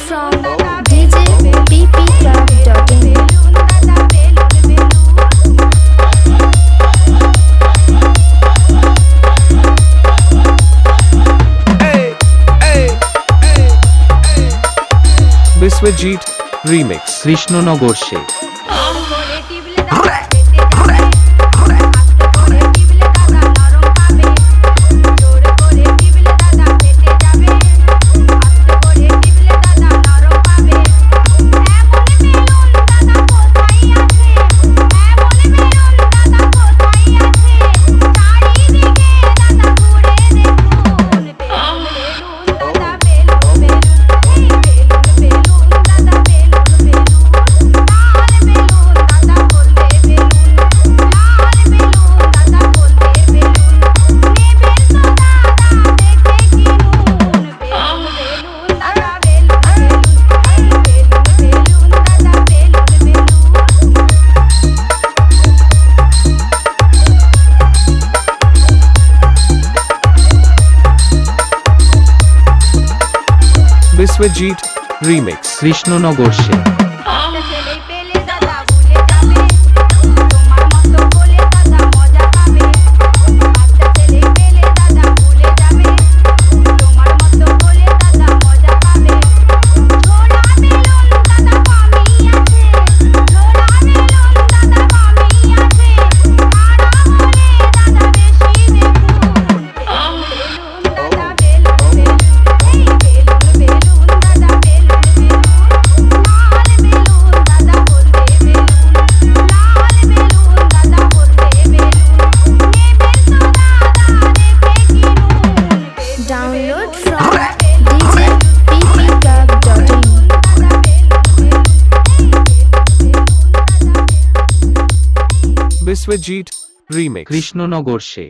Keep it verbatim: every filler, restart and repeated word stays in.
from D J P P Club dot in. Biswajit Remix Krishnanagar say Biswajit Remix Krishnanagar say Download from D J P P Club dot in. Biswajit Remix Krishnanagar say